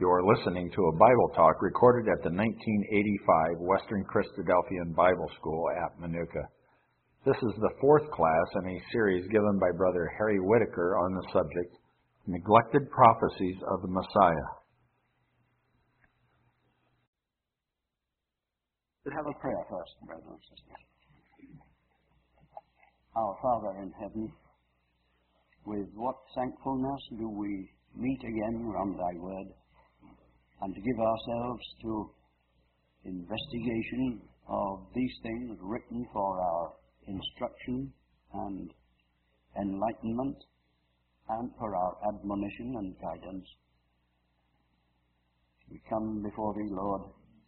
You're listening to a Bible talk recorded at the 1985 Western Christadelphian Bible School at Manuka. This is the fourth class in a series given by Brother Harry Whitaker on the subject, Neglected Prophecies of the Messiah. We'll have a prayer first, brothers and sisters. Our Father in heaven, with what thankfulness do we meet again around thy word, and to give ourselves to investigation of these things written for our instruction and enlightenment, and for our admonition and guidance. We come before thee, Lord,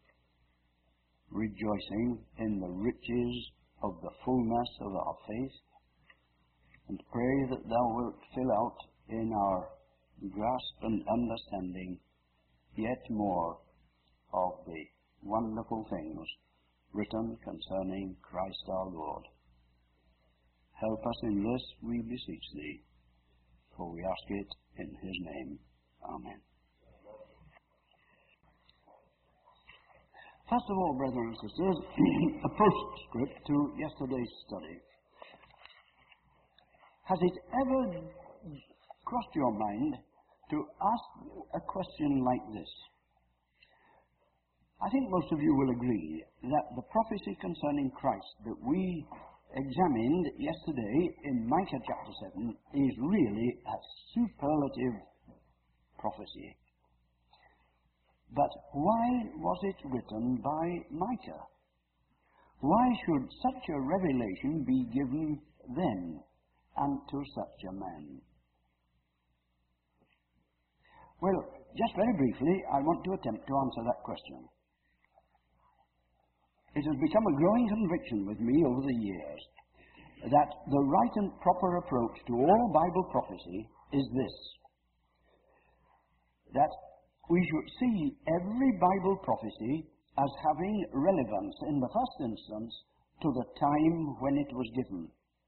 rejoicing in the riches of the fullness of our faith, and pray that thou wilt fill out in our grasp and understanding yet more of the wonderful things written concerning Christ our Lord. Help us in this, we beseech thee, for we ask it in his name. Amen. First of all, brothers and sisters, a postscript to yesterday's study. Has it ever crossed your mind to ask a question like this? I think most of you will agree that the prophecy concerning Christ that we examined yesterday in Micah chapter 7 is really a superlative prophecy. But why was it written by Micah? Why should such a revelation be given then and to such a man? Well, just very briefly, I want to attempt to answer that question. It has become a growing conviction with me over the years that the right and proper approach to all Bible prophecy is this: that we should see every Bible prophecy as having relevance in the first instance to the time when it was given.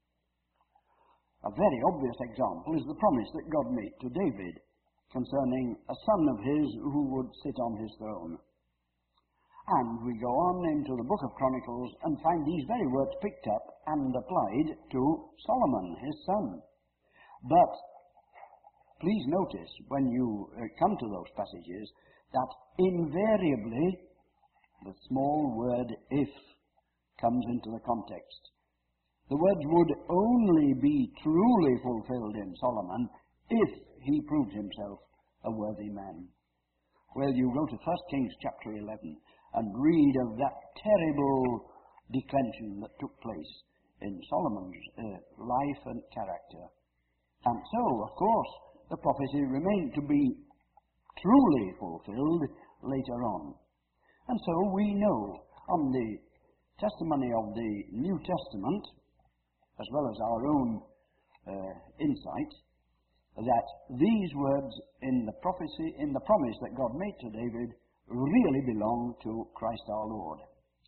A very obvious example is the promise that God made to David concerning a son of his who would sit on his throne. And we go on into the book of Chronicles and find these very words picked up and applied to Solomon, his son. But please notice when you come to those passages that invariably the small word if comes into the context. The words would only be truly fulfilled in Solomon if he proved himself a worthy man. Well, you go to 1 Kings chapter 11 and read of that terrible declension that took place in Solomon's life and character. And so, of course, the prophecy remained to be truly fulfilled later on. And so we know on the testimony of the New Testament, as well as our own insight, that these words in the prophecy, in the promise that God made to David, really belong to Christ our Lord.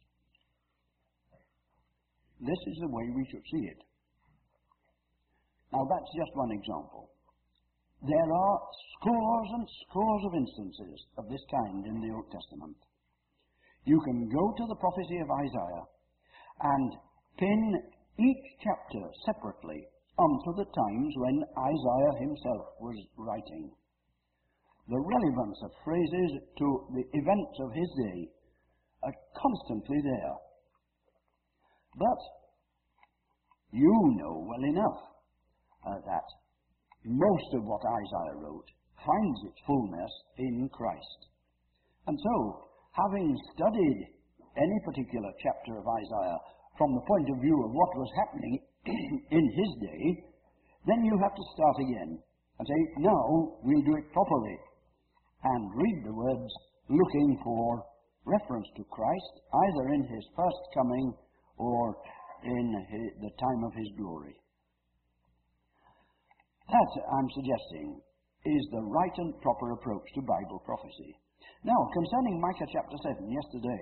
This is the way we should see it. Now that's just one example. There are scores and scores of instances of this kind in the Old Testament. You can go to the prophecy of Isaiah and pin each chapter separately onto the times when Isaiah himself was writing. The relevance of phrases to the events of his day are constantly there. But you know well enough that most of what Isaiah wrote finds its fullness in Christ. And so, having studied any particular chapter of Isaiah from the point of view of what was happening in his day, then you have to start again and say, now we'll do it properly, and read the words looking for reference to Christ, either in his first coming or in the time of his glory. That, I'm suggesting, is the right and proper approach to Bible prophecy. Now, concerning Micah chapter 7, yesterday,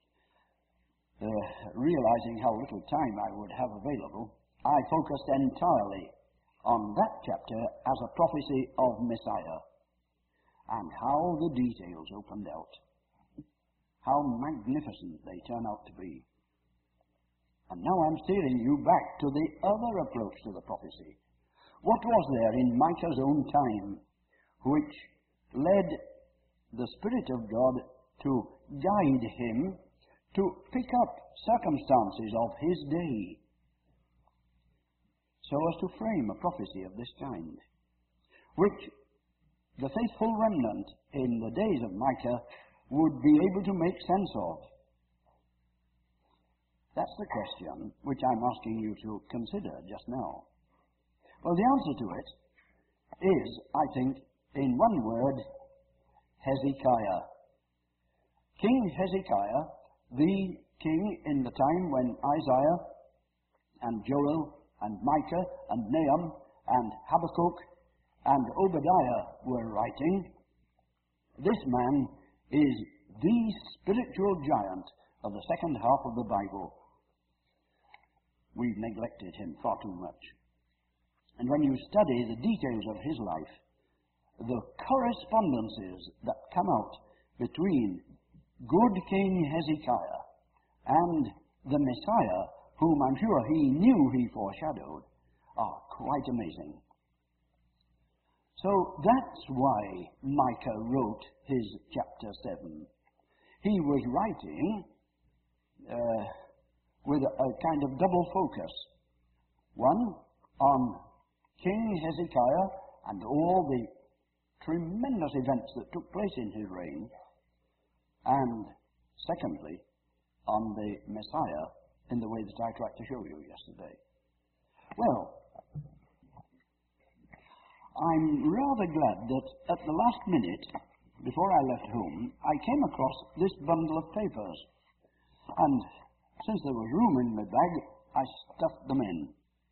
realizing how little time I would have available, I focused entirely on that chapter as a prophecy of Messiah. and how the details opened out. How magnificent they turn out to be. And now I'm steering you back to the other approach to the prophecy. What was there in Micah's own time which led the Spirit of God to guide him to pick up circumstances of his day so as to frame a prophecy of this kind, which the faithful remnant in the days of Micah would be able to make sense of? That's the question which I'm asking you to consider just now. Well, the answer to it is, I think, in one word, Hezekiah. King Hezekiah, the king in the time when Isaiah and Joel and Micah and Nahum and Habakkuk and Obadiah were writing, this man is the spiritual giant of the second half of the Bible. We've neglected him far too much. And when you study the details of his life, the correspondences that come out between good King Hezekiah and the Messiah, whom I'm sure he knew he foreshadowed, are quite amazing. So that's why Micah wrote his chapter 7. He was writing with a kind of double focus. One, on King Hezekiah and all the tremendous events that took place in his reign, and secondly, on the Messiah in the way that I tried to show you yesterday. Well, I'm rather glad that at the last minute, before I left home, I came across this bundle of papers. And since there was room in my bag, I stuffed them in.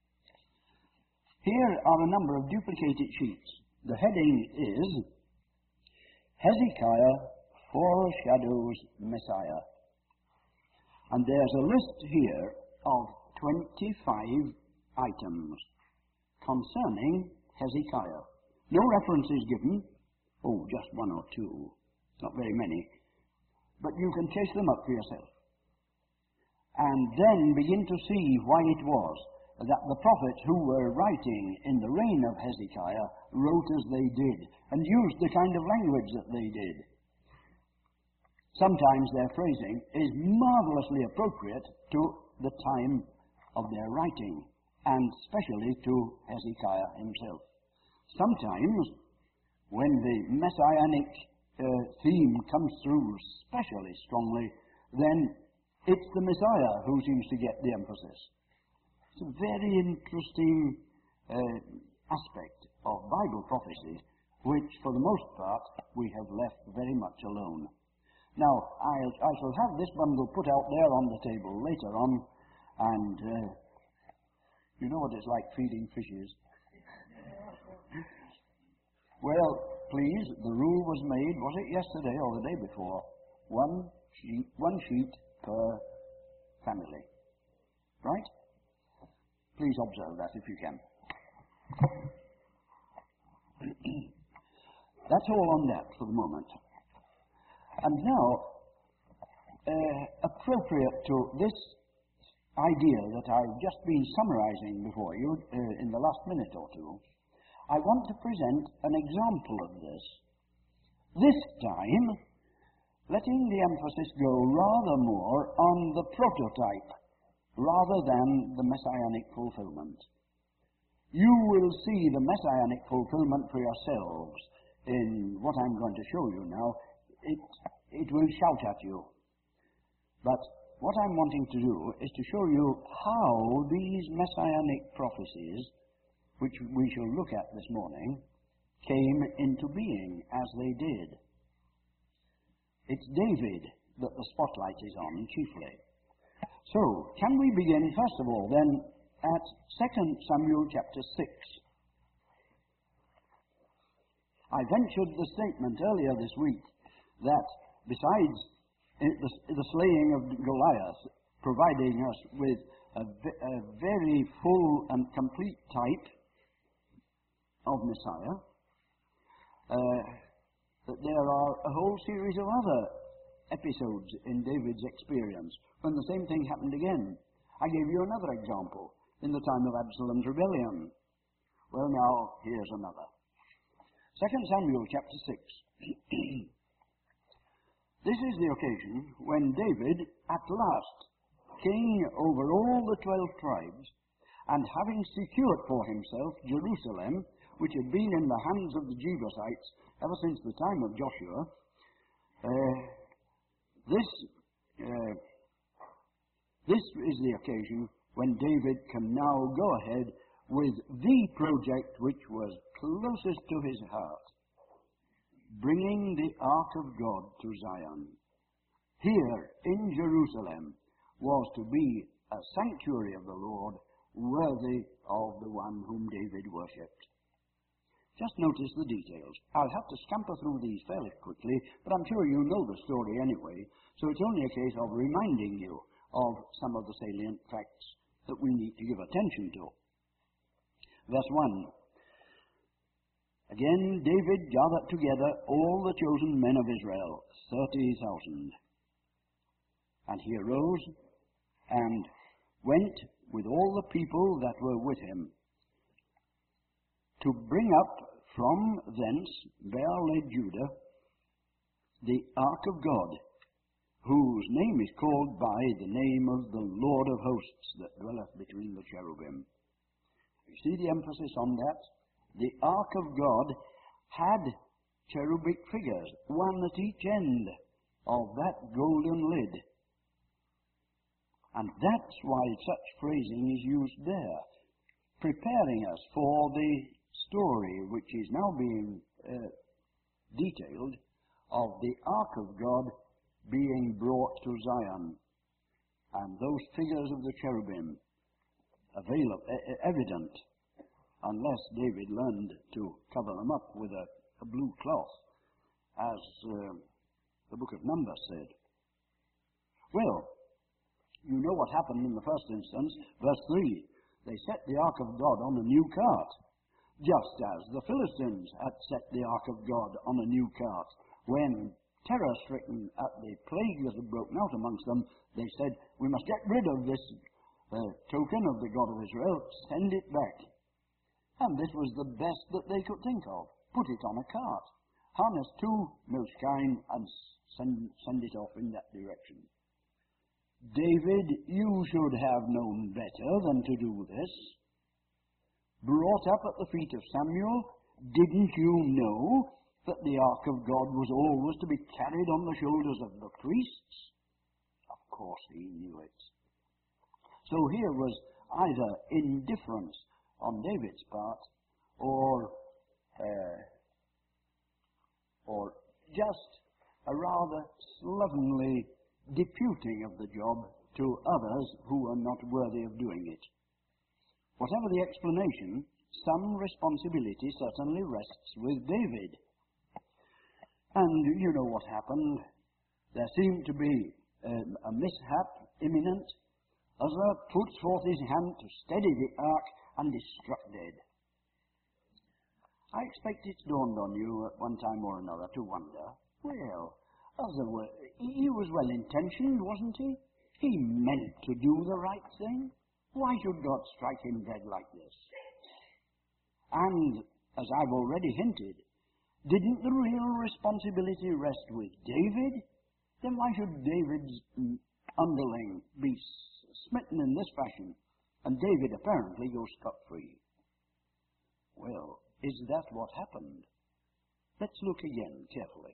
Here are a number of duplicated sheets. The heading is Hezekiah Foreshadows Messiah. And there's a list here of 25 items concerning Hezekiah. No reference is given. Oh, just one or two. Not very many. But you can chase them up for yourself. And then begin to see why it was that the prophets who were writing in the reign of Hezekiah wrote as they did and used the kind of language that they did. Sometimes their phrasing is marvelously appropriate to the time of their writing, and especially to Hezekiah himself. Sometimes, when the messianic theme comes through especially strongly, then it's the Messiah who seems to get the emphasis. It's a very interesting aspect of Bible prophecy, which for the most part we have left very much alone. Now, I shall have this bundle put out there on the table later on, and you know what it's like feeding fishes. Well, please, the rule was made, was it yesterday or the day before? One sheet per family. Right? Please observe that if you can. That's all on that for the moment. And now, appropriate to this idea that I've just been summarizing before you in the last minute or two, I want to present an example of this. This time, letting the emphasis go rather more on the prototype rather than the messianic fulfillment. You will see the messianic fulfillment for yourselves in what I'm going to show you now. It will shout at you. But what I'm wanting to do is to show you how these messianic prophecies, which we shall look at this morning, came into being as they did. It's David that the spotlight is on chiefly. So, can we begin first of all then at 2 Samuel chapter 6. I ventured the statement earlier this week that besides the slaying of Goliath providing us with a very full and complete type of Messiah, there are a whole series of other episodes in David's experience when the same thing happened again. I gave you another example in the time of Absalom's rebellion. Well, now, here's another. 2 Samuel chapter 6. This is the occasion when David, at last, king over all the 12 tribes, and having secured for himself Jerusalem, which had been in the hands of the Jebusites ever since the time of Joshua, this is the occasion when David can now go ahead with the project which was closest to his heart, bringing the Ark of God to Zion. Here in Jerusalem was to be a sanctuary of the Lord, worthy of the one whom David worshipped. Just notice the details. I'll have to scamper through these fairly quickly, but I'm sure you know the story anyway, so it's only a case of reminding you of some of the salient facts that we need to give attention to. Verse 1. Again, David gathered together all the chosen men of Israel, 30,000. And he arose and went with all the people that were with him to bring up from thence Baal-Judah the ark of God, whose name is called by the name of the Lord of hosts that dwelleth between the cherubim. You see the emphasis on that? The ark of God had cherubic figures, one at each end of that golden lid. And that's why such phrasing is used there, preparing us for the story which is now being detailed of the Ark of God being brought to Zion, and those figures of the cherubim evident, unless David learned to cover them up with a blue cloth, as the book of Numbers said. Well, you know what happened in the first instance. Verse 3, they set the Ark of God on a new cart, just as the Philistines had set the Ark of God on a new cart. When terror-stricken at the plague that had broken out amongst them, they said, we must get rid of this token of the God of Israel, send it back. And this was the best that they could think of. Put it on a cart, harness two milch kine, and send it off in that direction. David, you should have known better than to do this. Brought up at the feet of Samuel, didn't you know that the Ark of God was always to be carried on the shoulders of the priests? Of course he knew it. So here was either indifference on David's part, or just a rather slovenly deputing of the job to others who were not worthy of doing it. Whatever the explanation, some responsibility certainly rests with David. And you know what happened. There seemed to be a mishap imminent. Uzzah puts forth his hand to steady the ark and is struck dead. I expect it's dawned on you at one time or another to wonder, well, Uzzah, he was well-intentioned, wasn't he? He meant to do the right thing. Why should God strike him dead like this? And, as I've already hinted, didn't the real responsibility rest with David? Then why should David's underling be smitten in this fashion, and David apparently go scot-free? Well, is that what happened? Let's look again carefully.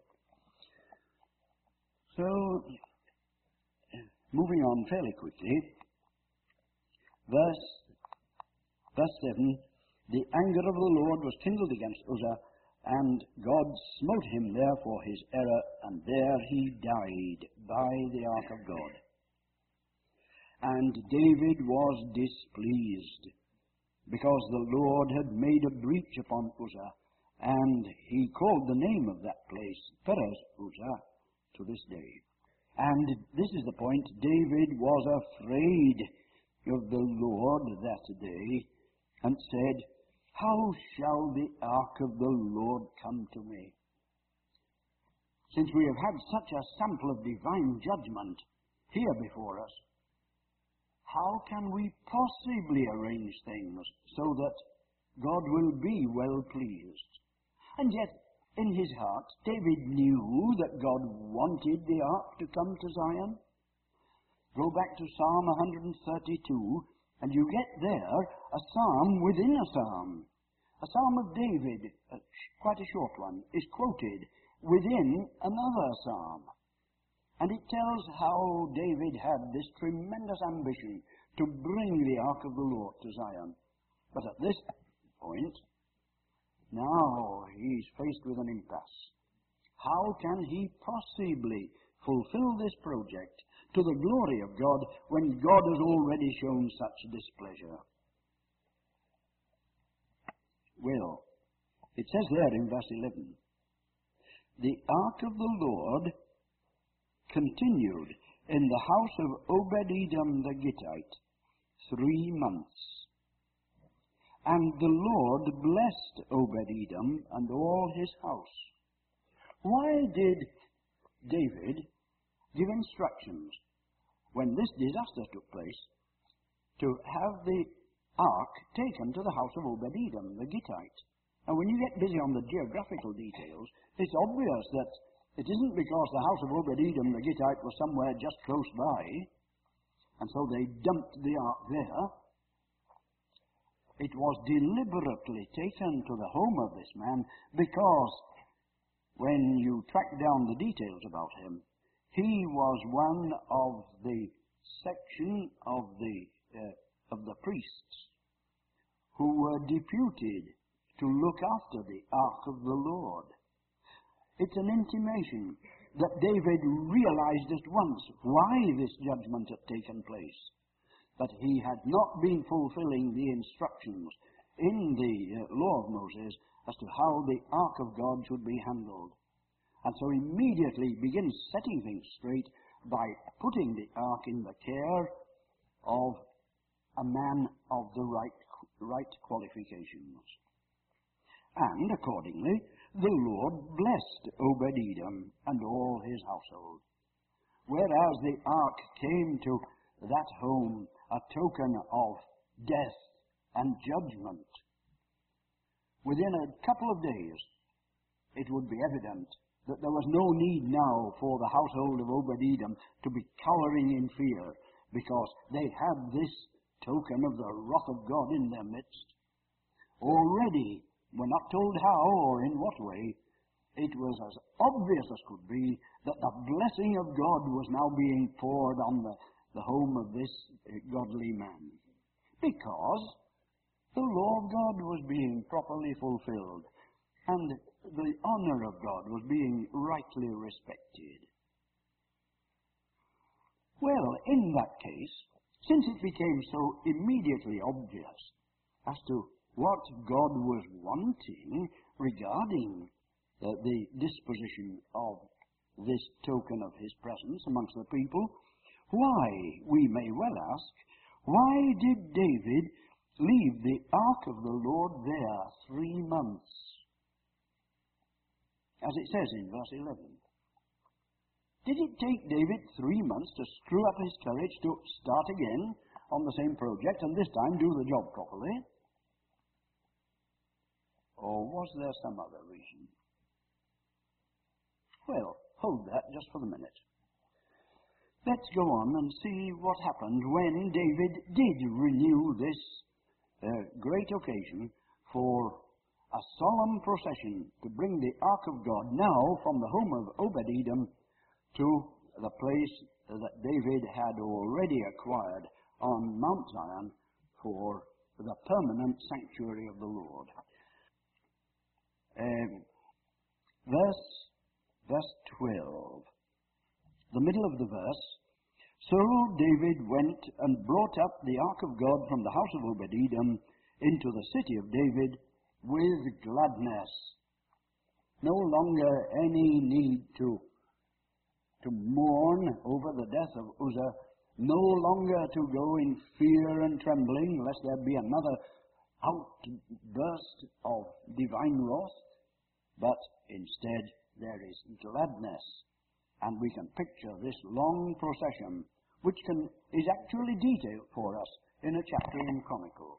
So, moving on fairly quickly, verse 7, the anger of the Lord was kindled against Uzzah, and God smote him there for his error, and there he died by the ark of God. And David was displeased, because the Lord had made a breach upon Uzzah, and he called the name of that place Perez Uzzah to this day. And this is the point. David was afraid of the Lord that day, and said, how shall the ark of the Lord come to me? since we have had such a sample of divine judgment here before us, how can we possibly arrange things so that God will be well pleased? And yet, in his heart, David knew that God wanted the ark to come to Zion. Go back to Psalm 132, and you get there a psalm within a psalm. A psalm of David, quite a short one, is quoted within another psalm. And it tells how David had this tremendous ambition to bring the ark of the Lord to Zion. But at this point, now he's faced with an impasse. How can he possibly fulfill this project to the glory of God when God has already shown such displeasure? Well, it says there in verse 11, the ark of the Lord continued in the house of Obed-Edom the Gittite 3 months. And the Lord blessed Obed-Edom and all his house. Why did David give instructions when this disaster took place to have the ark taken to the house of Obed-Edom the Gittite? And when you get busy on the geographical details, it's obvious that it isn't because the house of Obed-Edom the Gittite was somewhere just close by, and so they dumped the ark there. It was deliberately taken to the home of this man because when you track down the details about him, he was one of the section of the priests who were deputed to look after the ark of the Lord. It's an intimation that David realized at once why this judgment had taken place, that he had not been fulfilling the instructions in the law of Moses as to how the ark of God should be handled. And so immediately begins setting things straight by putting the ark in the care of a man of the right qualifications. And accordingly, the Lord blessed Obed-Edom and all his household. Whereas the ark came to that home a token of death and judgment, within a couple of days it would be evident that there was no need now for the household of Obed-Edom to be cowering in fear, because they had this token of the wrath of God in their midst. Already, we're not told how or in what way, it was as obvious as could be that the blessing of God was now being poured on the home of this godly man, because the law of God was being properly fulfilled and the honor of God was being rightly respected. Well, in that case, since it became so immediately obvious as to what God was wanting regarding the disposition of this token of his presence amongst the people, why, we may well ask, why did David leave the ark of the Lord there 3 months? As it says in verse 11. Did it take David 3 months to screw up his courage to start again on the same project and this time do the job properly? Or was there some other reason? Well, hold that just for the minute. Let's go on and see what happened when David did renew this great occasion for a solemn procession to bring the ark of God now from the home of Obed-Edom to the place that David had already acquired on Mount Zion for the permanent sanctuary of the Lord. Verse 12. The middle of the verse. So David went and brought up the ark of God from the house of Obed-Edom into the city of David with gladness. No longer any need to mourn over the death of Uzzah, no longer to go in fear and trembling lest there be another outburst of divine wrath, but instead there is gladness. And we can picture this long procession, which is actually detailed for us in a chapter in Chronicles.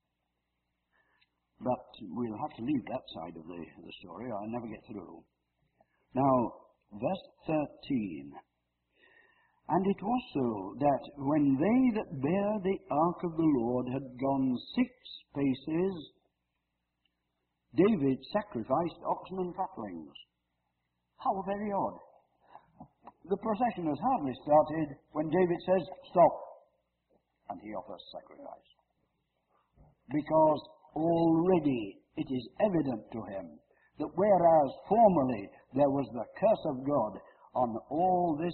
But we'll have to leave that side of the story, or I'll never get through. Now, verse 13. And it was so that when they that bare the ark of the Lord had gone 6 paces, David sacrificed oxen and fatlings. How very odd. The procession has hardly started when David says, stop, and he offers sacrifice. Because already it is evident to him that whereas formerly there was the curse of God on all this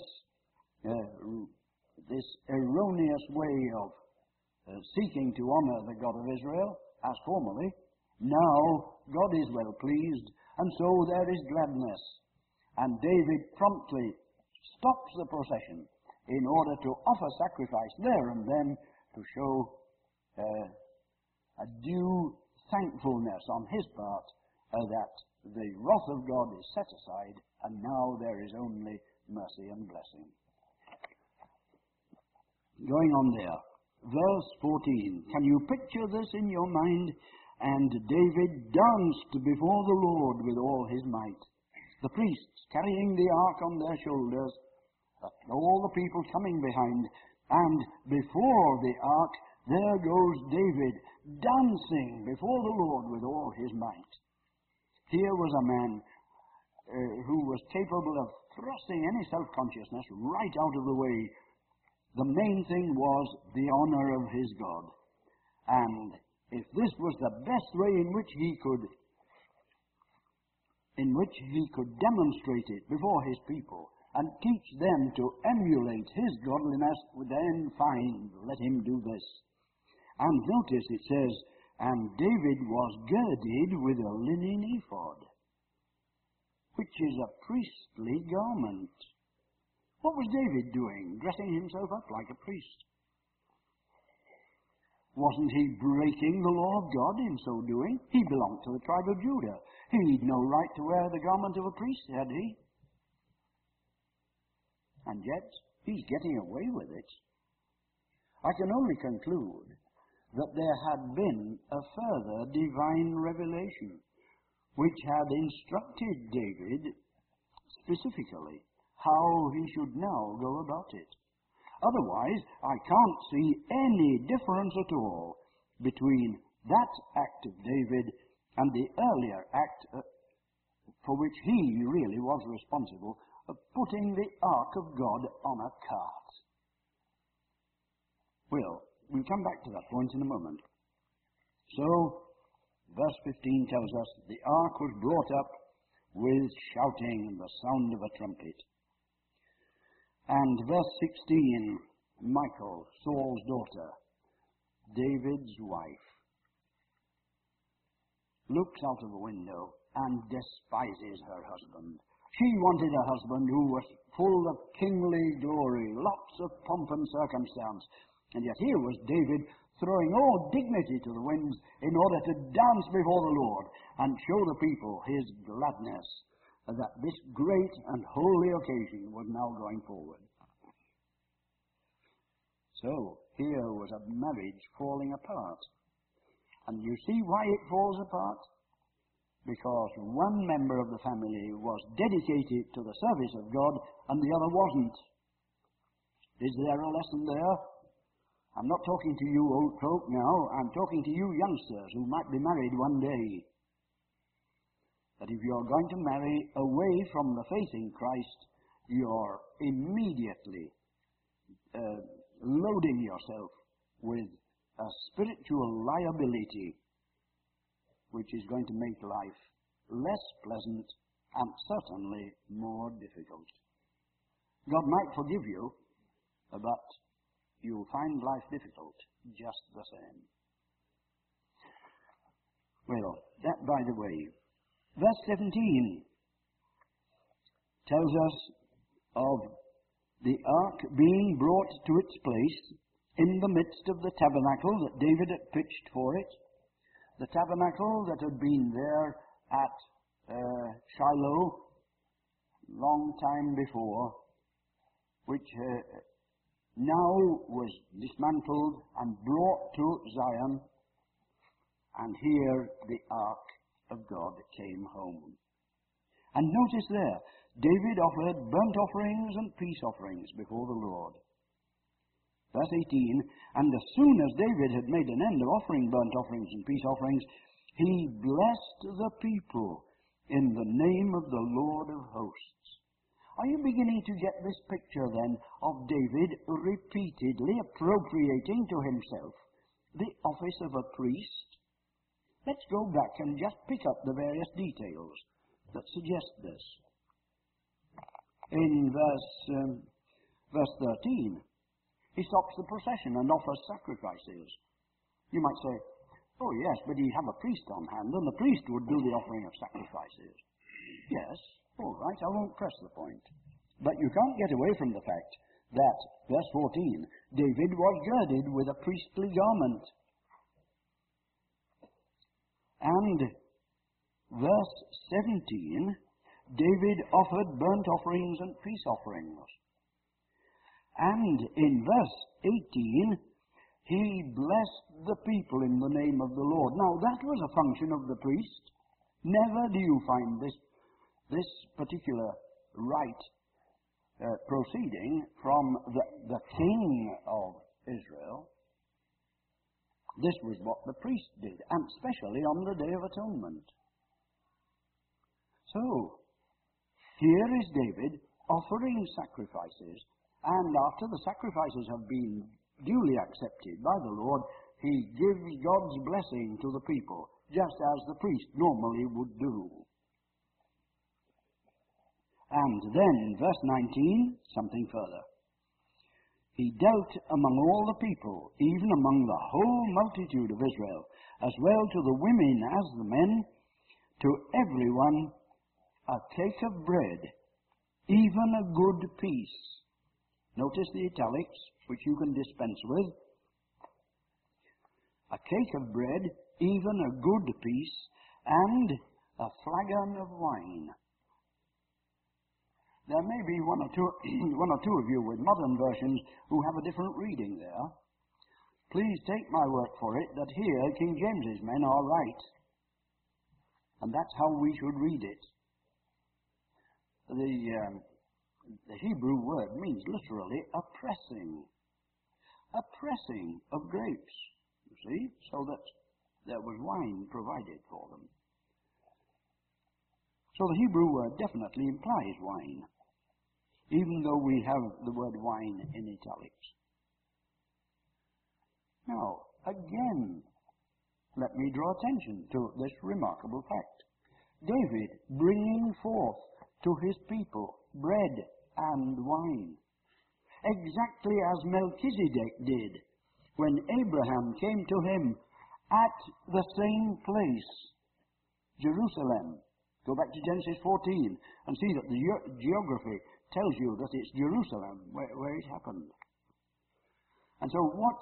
erroneous way of seeking to honor the God of Israel, as formerly, now God is well pleased, and so there is gladness. And David promptly stops the procession in order to offer sacrifice there and then to show a due thankfulness on his part that the wrath of God is set aside, and now there is only mercy and blessing. Going on there, verse 14. Can you picture this in your mind? And David danced before the Lord with all his might. The priests carrying the ark on their shoulders, all the people coming behind, and before the ark there goes David dancing before the Lord with all his might. Here was a man who was capable of thrusting any self-consciousness right out of the way. The main thing was the honor of his God. And if this was the best way in which he could demonstrate it before his people and teach them to emulate his godliness, then fine, let him do this. And notice it says, and David was girded with a linen ephod, which is a priestly garment. What was David doing? Dressing himself up like a priest. Wasn't he breaking the law of God in so doing? He belonged to the tribe of Judah. He'd no right to wear the garment of a priest, had he? And yet, he's getting away with it. I can only conclude that there had been a further divine revelation which had instructed David specifically how he should now go about it. Otherwise, I can't see any difference at all between that act of David and the earlier act for which he really was responsible, of putting the ark of God on a cart. Well, we'll come back to that point in a moment. So, verse 15 tells us, the ark was brought up with shouting and the sound of a trumpet. And verse 16, Michal, Saul's daughter, David's wife, looks out of the window and despises her husband. She wanted a husband who was full of kingly glory, lots of pomp and circumstance. And yet here was David throwing all dignity to the winds in order to dance before the Lord and show the people his gladness that this great and holy occasion was now going forward. So, here was a marriage falling apart. And you see why it falls apart? Because one member of the family was dedicated to the service of God and the other wasn't. Is there a lesson there? I'm not talking to you old folk now. I'm talking to you youngsters who might be married one day. That if you're going to marry away from the faith in Christ, you're immediately loading yourself with a spiritual liability which is going to make life less pleasant and certainly more difficult. God might forgive you, but you'll find life difficult just the same. Well, that by the way. Verse 17 tells us of the ark being brought to its place in the midst of the tabernacle that David had pitched for it. The tabernacle that had been there at Shiloh long time before, which now was dismantled and brought to Zion, and here the ark of God came home. And notice there, David offered burnt offerings and peace offerings before the Lord. Verse 18, and as soon as David had made an end of offering burnt offerings and peace offerings, he blessed the people in the name of the Lord of hosts. Are you beginning to get this picture then of David repeatedly appropriating to himself the office of a priest? Let's go back and just pick up the various details that suggest this. In verse 13, he stops the procession and offers sacrifices. You might say, oh yes, but he'd have a priest on hand, and the priest would do the offering of sacrifices. Yes, all right, I won't press the point. But you can't get away from the fact that, verse 14, David was girded with a priestly garment. And verse 17, David offered burnt offerings and peace offerings. And in verse 18, he blessed the people in the name of the Lord. Now, that was a function of the priest. Never do you find this particular rite proceeding from the king of Israel. This was what the priest did, and especially on the Day of Atonement. So, here is David offering sacrifices, and after the sacrifices have been duly accepted by the Lord, he gives God's blessing to the people, just as the priest normally would do. And then, in verse 19, something further. He dealt among all the people, even among the whole multitude of Israel, as well to the women as the men, to everyone a cake of bread, even a good piece. Notice the italics, which you can dispense with. A cake of bread, even a good piece, and a flagon of wine. There may be one or two of you with modern versions who have a different reading there. Please take my word for it that here King James's men are right. And that's how we should read it. The Hebrew word means literally a pressing. A pressing of grapes, you see, so that there was wine provided for them. So the Hebrew word definitely implies wine, even though we have the word wine in italics. Now, again, let me draw attention to this remarkable fact. David bringing forth to his people bread and wine, exactly as Melchizedek did when Abraham came to him at the same place, Jerusalem. Go back to Genesis 14 and see that the geography tells you that it's Jerusalem where it happened. And so what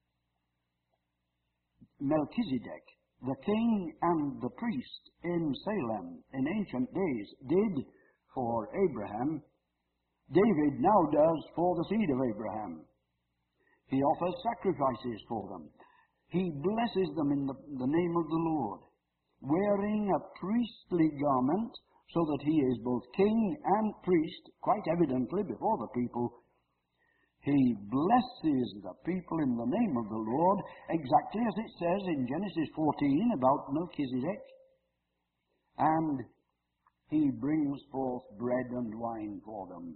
Melchizedek, the king and the priest in Salem in ancient days, did for Abraham, David now does for the seed of Abraham. He offers sacrifices for them. He blesses them in the name of the Lord, wearing a priestly garment, so that he is both king and priest, quite evidently before the people. He blesses the people in the name of the Lord, exactly as it says in Genesis 14 about Melchizedek. And he brings forth bread and wine for them.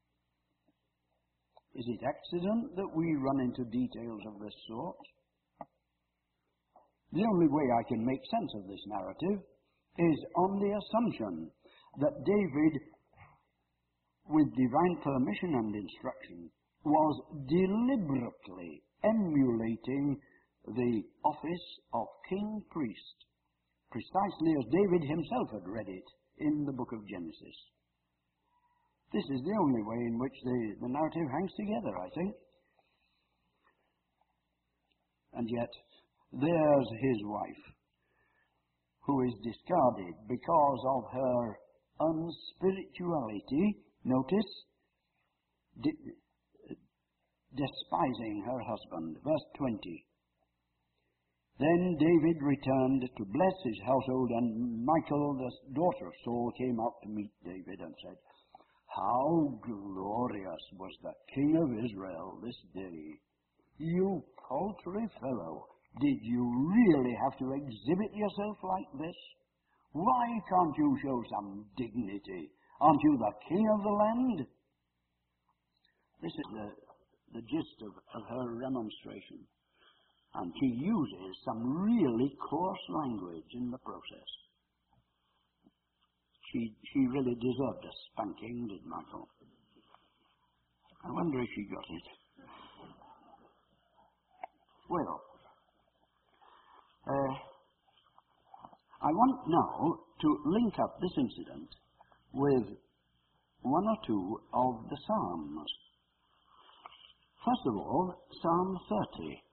Is it accident that we run into details of this sort? The only way I can make sense of this narrative is on the assumption that David, with divine permission and instruction, was deliberately emulating the office of king-priest, precisely as David himself had read it in the book of Genesis. This is the only way in which the narrative hangs together, I think. And yet, there's his wife, who is discarded because of her unspirituality, notice, despising her husband. Verse 20. Then David returned to bless his household, and Michal, the daughter of Saul, came out to meet David and said, "How glorious was the king of Israel this day! You paltry fellow, did you really have to exhibit yourself like this? Why can't you show some dignity? Aren't you the king of the land?" This is the gist of her remonstration. And she uses some really coarse language in the process. She really deserved a spanking, did Michal? I wonder if she got it. Well, I want now to link up this incident with one or two of the Psalms. First of all, Psalm 30.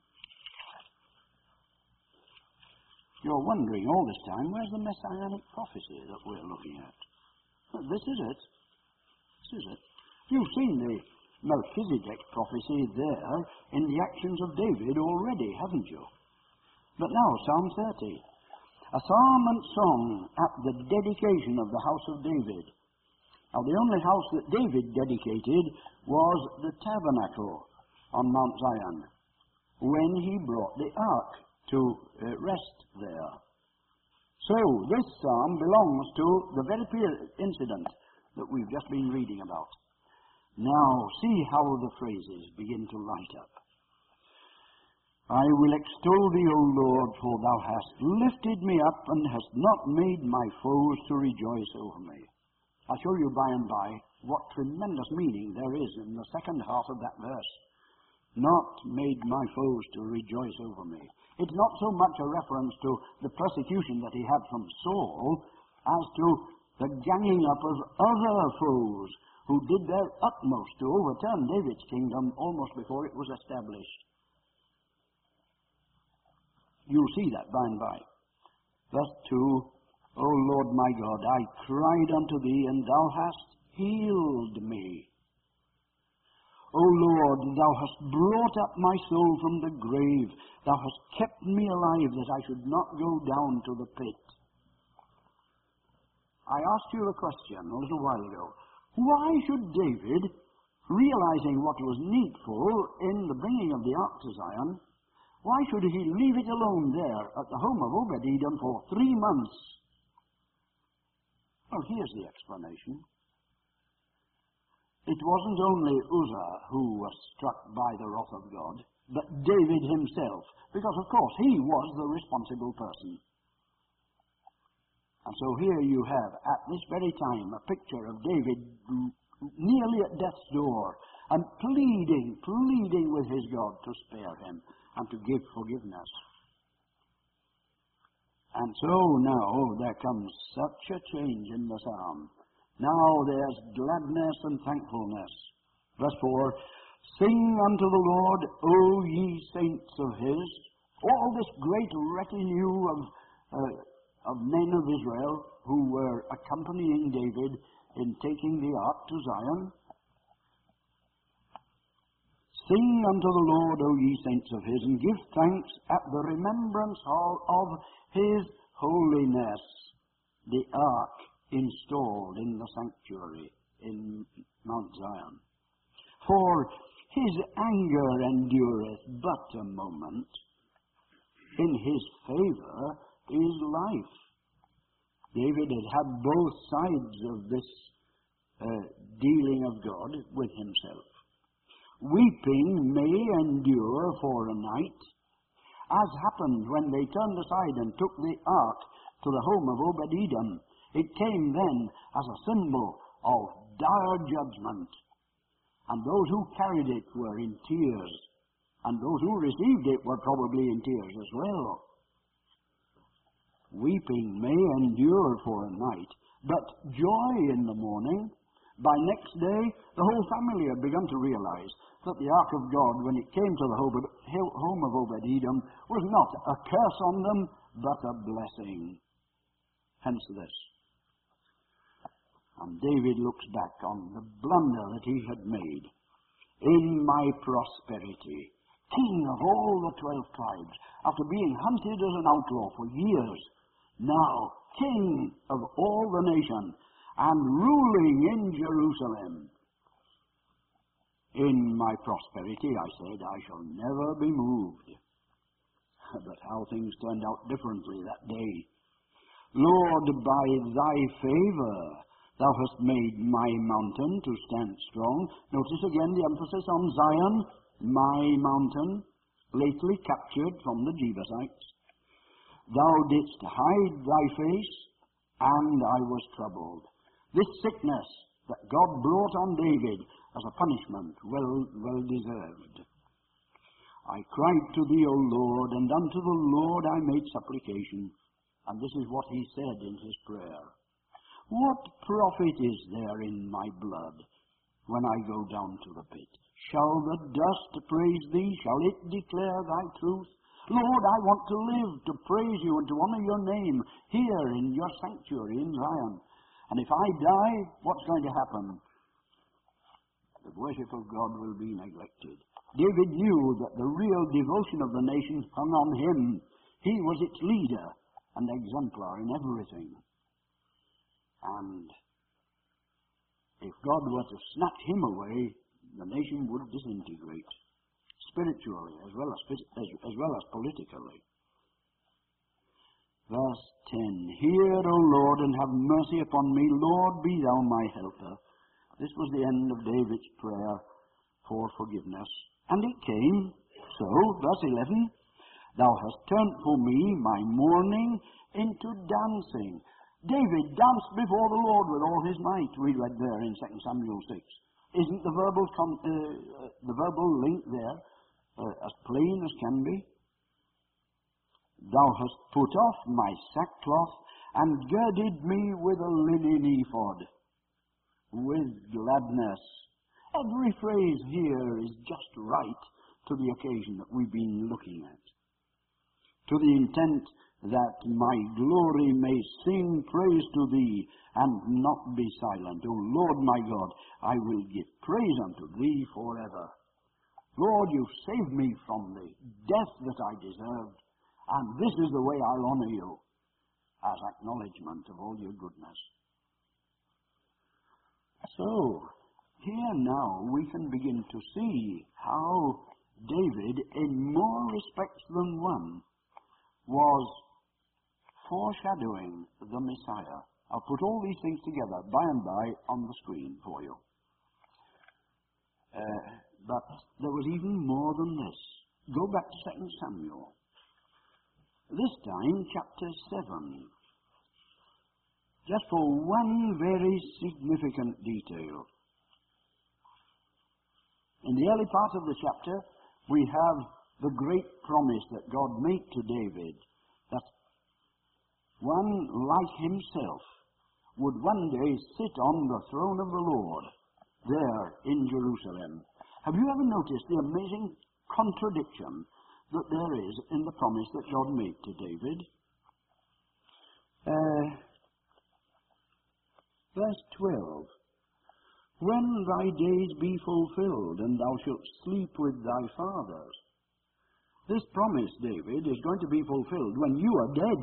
You're wondering all this time, where's the messianic prophecy that we're looking at? Well, this is it. This is it. You've seen the Melchizedek prophecy there in the actions of David already, haven't you? But now, Psalm 30. A psalm and song at the dedication of the house of David. Now, the only house that David dedicated was the tabernacle on Mount Zion, when he brought the ark to rest there. So, this psalm belongs to the very incident that we've just been reading about. Now, see how the phrases begin to light up. I will extol thee, O Lord, for thou hast lifted me up and hast not made my foes to rejoice over me. I'll show you by and by what tremendous meaning there is in the second half of that verse. Not made my foes to rejoice over me. It's not so much a reference to the persecution that he had from Saul as to the ganging up of other foes who did their utmost to overturn David's kingdom almost before it was established. You'll see that by and by. Verse 2, O Lord my God, I cried unto thee, and thou hast healed me. O Lord, thou hast brought up my soul from the grave. Thou hast kept me alive, that I should not go down to the pit. I asked you a question a little while ago. Why should David, realizing what was needful in the bringing of the ark to Zion, why should he leave it alone there at the home of Obed-Edom for 3 months? Well, here's the explanation. It wasn't only Uzzah who was struck by the wrath of God, but David himself, because of course he was the responsible person. And so here you have, at this very time, a picture of David nearly at death's door, and pleading with his God to spare him and to give forgiveness. And so now there comes such a change in the psalm. Now there's gladness and thankfulness. Verse 4, Sing unto the Lord, O ye saints of his. All this great retinue of men of Israel who were accompanying David in taking the ark to Zion. Sing unto the Lord, O ye saints of his, and give thanks at the remembrance of his holiness, the ark installed in the sanctuary in Mount Zion. For his anger endureth but a moment. In his favor is life. David had both sides of this dealing of God with himself. Weeping may endure for a night, as happened when they turned aside and took the ark to the home of Obed-Edom. It came then as a symbol of dire judgment, and those who carried it were in tears, and those who received it were probably in tears as well. Weeping may endure for a night, but joy in the morning. By next day, the whole family had begun to realize that the ark of God, when it came to the home of Obed-Edom, was not a curse on them, but a blessing. Hence this. And David looks back on the blunder that he had made. In my prosperity, king of all the 12 tribes, after being hunted as an outlaw for years, now king of all the nation, and ruling in Jerusalem. In my prosperity, I said, I shall never be moved. But how things turned out differently that day. Lord, by thy favor, thou hast made my mountain to stand strong. Notice again the emphasis on Zion, my mountain, lately captured from the Jebusites. Thou didst hide thy face, and I was troubled. This sickness that God brought on David as a punishment, well deserved. I cried to thee, O Lord, and unto the Lord I made supplication. And this is what he said in his prayer. What profit is there in my blood when I go down to the pit? Shall the dust praise thee? Shall it declare thy truth? Lord, I want to live, to praise you, and to honor your name here in your sanctuary in Zion. And if I die, what's going to happen? The worship of God will be neglected. David knew that the real devotion of the nation hung on him. He was its leader and exemplar in everything. And if God were to snatch him away, the nation would disintegrate, spiritually as well as politically. Verse 10, Hear, O Lord, and have mercy upon me. Lord, be thou my helper. This was the end of David's prayer for forgiveness. And it came, so, verse 11, Thou hast turned for me my mourning into dancing. David danced before the Lord with all his might, we read there in 2 Samuel 6. Isn't the verbal link there as plain as can be? Thou hast put off my sackcloth and girded me with a linen ephod, with gladness. Every phrase here is just right to the occasion that we've been looking at. To the intent that my glory may sing praise to thee and not be silent. O Lord my God, I will give praise unto thee forever. Lord, you've saved me from the death that I deserved, and this is the way I'll honor you, as acknowledgement of all your goodness. So, here now we can begin to see how David, in more respects than one, was foreshadowing the Messiah. I'll put all these things together by and by on the screen for you. But there was even more than this. Go back to 2 Samuel. This time, chapter 7. Just for one very significant detail. In the early part of the chapter, we have the great promise that God made to David, that one like himself would one day sit on the throne of the Lord there in Jerusalem. Have you ever noticed the amazing contradiction that there is in the promise that God made to David? Verse 12. When thy days be fulfilled, and thou shalt sleep with thy fathers. This promise, David, is going to be fulfilled when you are dead.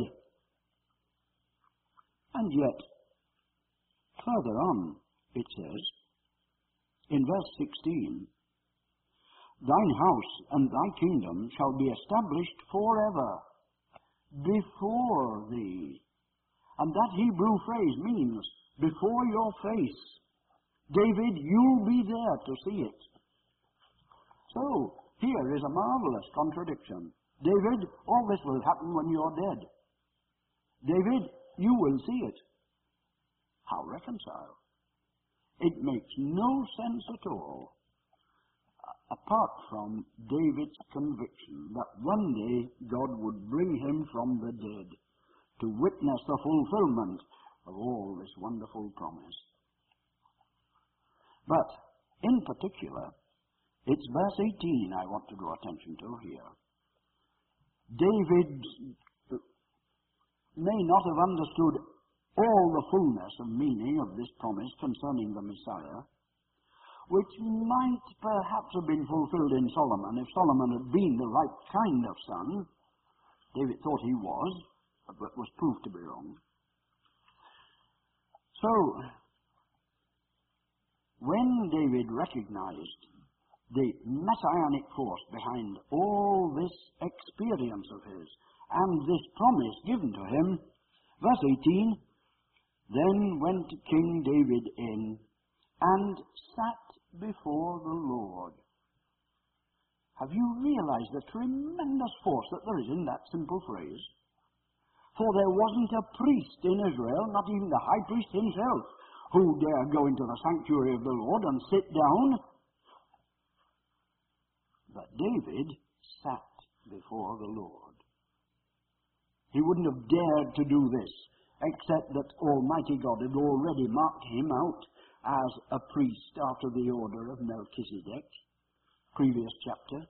And yet, further on, it says, in verse 16, Thine house and thy kingdom shall be established forever before thee. And that Hebrew phrase means, before your face. David, you'll be there to see it. So, here is a marvelous contradiction. David, all this will happen when you're dead. David, you will see it. How reconcile? It makes no sense at all, apart from David's conviction that one day God would bring him from the dead to witness the fulfillment of all this wonderful promise. But, in particular, it's verse 18 I want to draw attention to here. David may not have understood all the fullness of meaning of this promise concerning the Messiah, which might perhaps have been fulfilled in Solomon if Solomon had been the right kind of son. David thought he was, but was proved to be wrong. So, when David recognized the messianic force behind all this experience of his and this promise given to him, verse 18, then went King David in and sat before the Lord. Have you realized the tremendous force that there is in that simple phrase? For there wasn't a priest in Israel, not even the high priest himself, who dare go into the sanctuary of the Lord and sit down. But David sat before the Lord. He wouldn't have dared to do this, except that Almighty God had already marked him out as a priest after the order of Melchizedek, previous chapter.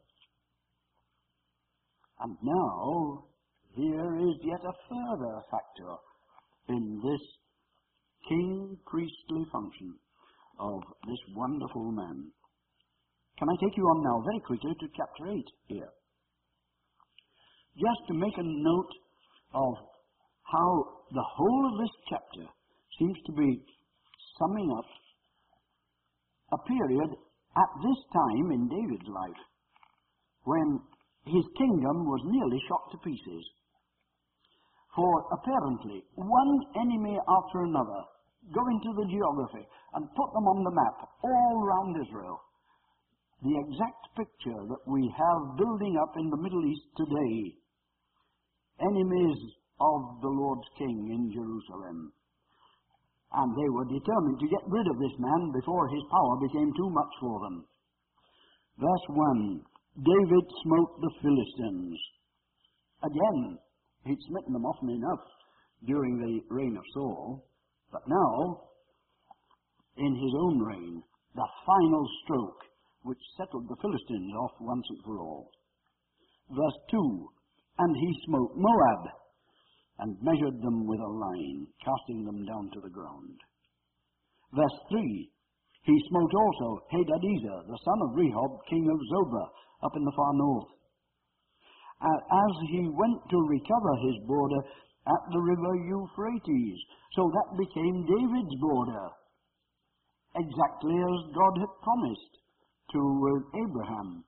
And now, here is yet a further factor in this king-priestly function of this wonderful man. Can I take you on now very quickly to chapter 8 here? Just to make a note of how the whole of this chapter seems to be summing up a period at this time in David's life when his kingdom was nearly shot to pieces. For apparently, one enemy after another go into the geography and put them on the map all round Israel. The exact picture that we have building up in the Middle East today. Enemies of the Lord's King in Jerusalem. And they were determined to get rid of this man before his power became too much for them. Verse 1, David smote the Philistines. Again, he'd smitten them often enough during the reign of Saul, but now, in his own reign, the final stroke which settled the Philistines off once and for all. Verse 2, and he smote Moab, and measured them with a line, casting them down to the ground. Verse 3, he smote also Hadadezer, the son of Rehob, king of Zobah, up in the far north. As he went to recover his border at the river Euphrates, so that became David's border, exactly as God had promised to Abraham.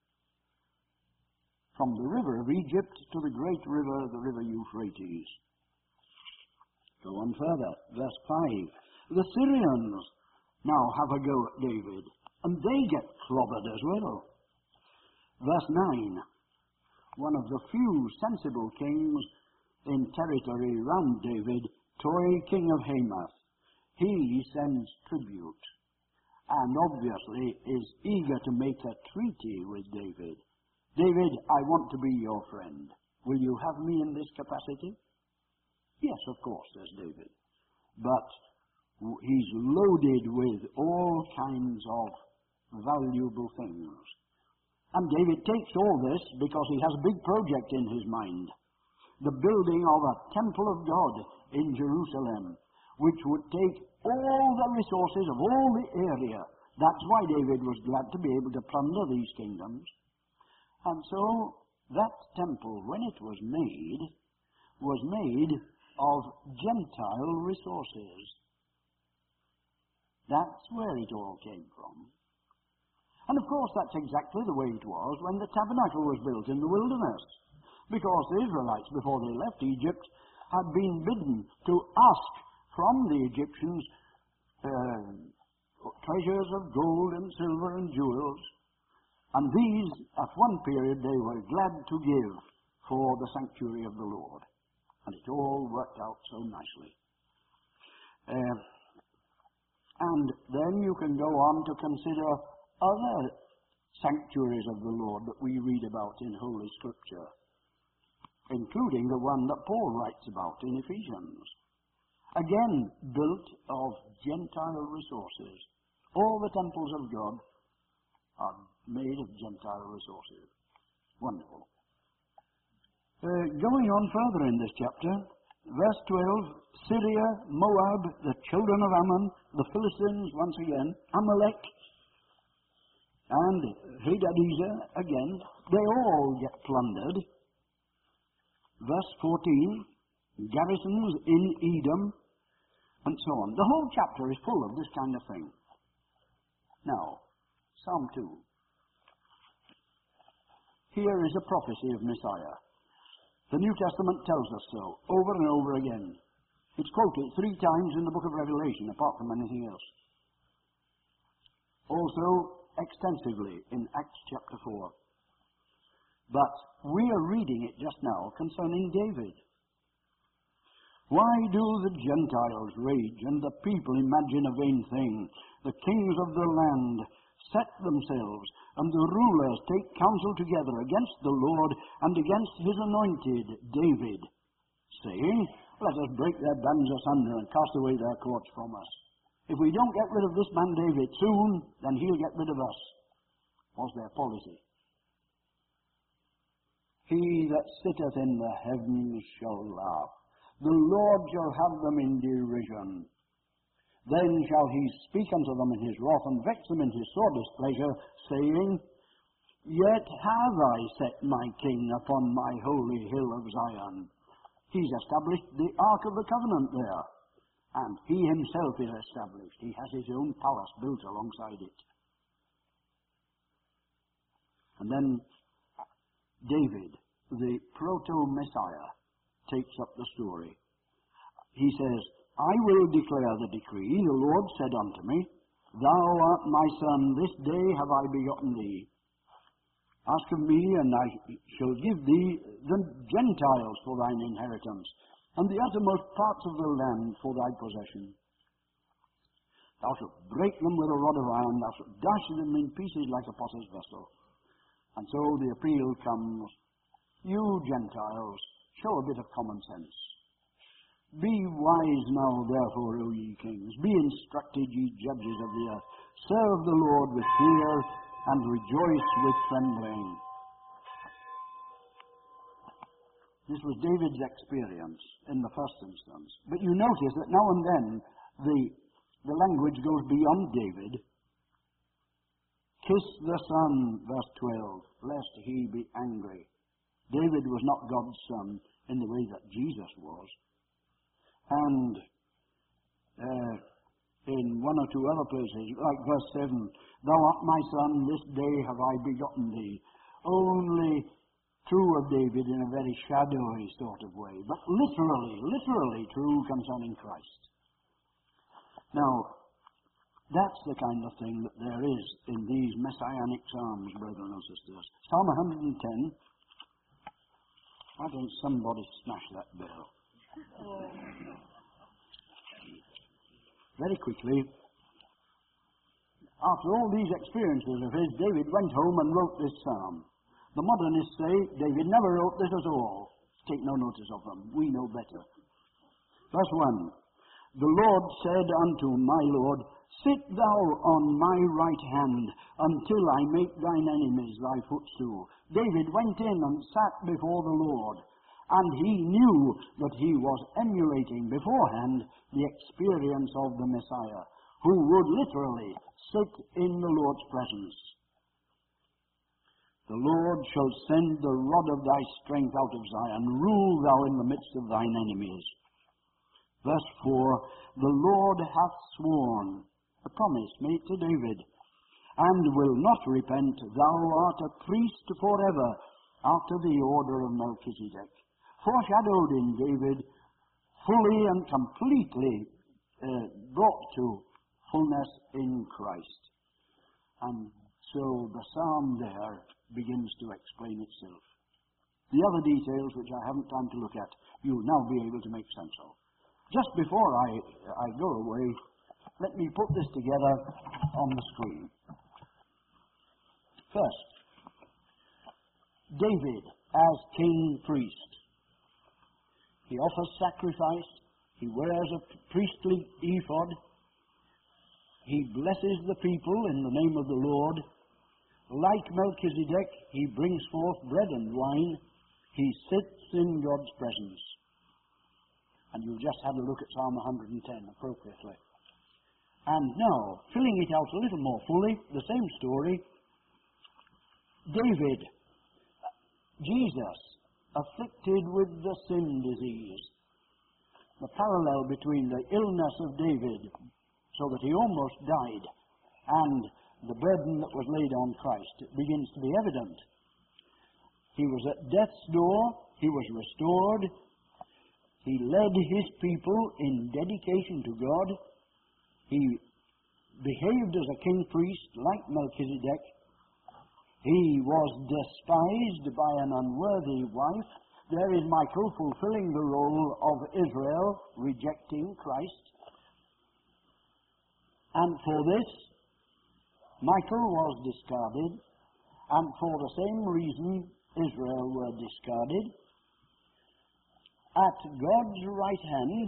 From the river of Egypt to the great river, the river Euphrates. Go on further, verse 5. The Syrians now have a go at David, and they get clobbered as well. Verse 9. One of the few sensible kings in territory round David, Toi, king of Hamath, he sends tribute, and obviously is eager to make a treaty with David. David, I want to be your friend. Will you have me in this capacity? Yes, of course, says David. But he's loaded with all kinds of valuable things. And David takes all this because he has a big project in his mind. The building of a temple of God in Jerusalem, which would take all the resources of all the area. That's why David was glad to be able to plunder these kingdoms. And so, that temple, when it was made of Gentile resources. That's where it all came from. And of course, that's exactly the way it was when the tabernacle was built in the wilderness. Because the Israelites, before they left Egypt, had been bidden to ask from the Egyptians treasures of gold and silver and jewels. And these, at one period, they were glad to give for the sanctuary of the Lord. And it all worked out so nicely. And then you can go on to consider other sanctuaries of the Lord that we read about in Holy Scripture, including the one that Paul writes about in Ephesians. Again, built of Gentile resources. All the temples of God are made of Gentile resources. Wonderful. Going on further in this chapter, Verse 12, Syria, Moab, the children of Ammon, the Philistines once again, Amalek, and Hadadezer again, they all get plundered. Verse 14, garrisons in Edom, and so on. The whole chapter is full of this kind of thing. Now, Psalm 2. Here is a prophecy of Messiah. The New Testament tells us so, over and over again. It's quoted 3 times in the book of Revelation, apart from anything else. Also, extensively in Acts chapter 4. But we are reading it just now concerning David. Why do the Gentiles rage and the people imagine a vain thing? The kings of the land set themselves, and the rulers take counsel together against the Lord and against his anointed David, saying, let us break their bands asunder and cast away their cords from us. If we don't get rid of this man David soon, then he'll get rid of us, was their policy. He that sitteth in the heavens shall laugh. The Lord shall have them in derision. Then shall he speak unto them in his wrath, and vex them in his sore displeasure, saying, Yet have I set my king upon my holy hill of Zion. He's established the ark of the covenant there, and he himself is established. He has his own palace built alongside it. And then David, the proto-Messiah, takes up the story. He says, I will declare the decree. The Lord said unto me, Thou art my son, this day have I begotten thee. Ask of me, and I shall give thee the Gentiles for thine inheritance, and the uttermost parts of the land for thy possession. Thou shalt break them with a rod of iron, thou shalt dash them in pieces like a potter's vessel. And so the appeal comes, you Gentiles, show a bit of common sense. Be wise now, therefore, O ye kings. Be instructed, ye judges of the earth. Serve the Lord with fear, and rejoice with trembling. This was David's experience in the first instance. But you notice that now and then the language goes beyond David. Kiss the Son, verse 12, lest he be angry. David was not God's son in the way that Jesus was. And in one or two other places, like verse 7, Thou art my son, this day have I begotten thee. Only true of David in a very shadowy sort of way, but literally true concerning Christ. Now, that's the kind of thing that there is in these messianic psalms, brethren and sisters. Psalm 110. Why don't somebody smash that bell? Very quickly, after all these experiences of his, David went home and wrote this psalm. The modernists say David never wrote this at all. Take no notice of them. We know better. Verse 1. The Lord said unto my Lord, Sit thou on my right hand until I make thine enemies thy footstool. David went in and sat before the Lord, and he knew that he was emulating beforehand the experience of the Messiah, who would literally sit in the Lord's presence. The Lord shall send the rod of thy strength out of Zion. Rule thou in the midst of thine enemies. Verse 4, the Lord hath sworn, a promise made to David, and will not repent. Thou art a priest forever, after the order of Melchizedek. Foreshadowed in David, fully and completely brought to fullness in Christ. And so the psalm there begins to explain itself. The other details, which I haven't time to look at, you'll now be able to make sense of. Just before I go away, let me put this together on the screen. First, David as king-priest. He offers sacrifice. He wears a priestly ephod. He blesses the people in the name of the Lord. Like Melchizedek, he brings forth bread and wine. He sits in God's presence. And you'll just have a look at Psalm 110 appropriately. And now, filling it out a little more fully, the same story. David, Jesus, afflicted with the sin disease. The parallel between the illness of David, so that he almost died, and the burden that was laid on Christ begins to be evident. He was at death's door, he was restored, he led his people in dedication to God, he behaved as a king priest like Melchizedek, he was despised by an unworthy wife. There is Michael fulfilling the role of Israel, rejecting Christ. And for this, Michael was discarded, and for the same reason, Israel were discarded. At God's right hand,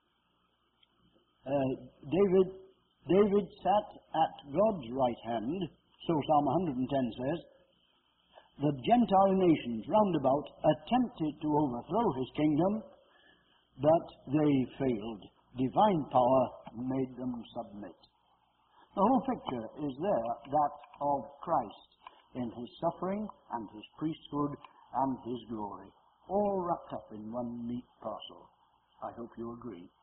David sat at God's right hand, so Psalm 110 says. The Gentile nations round about attempted to overthrow his kingdom, but they failed. Divine power made them submit. The whole picture is there, that of Christ in his suffering and his priesthood and his glory, all wrapped up in one neat parcel. I hope you agree.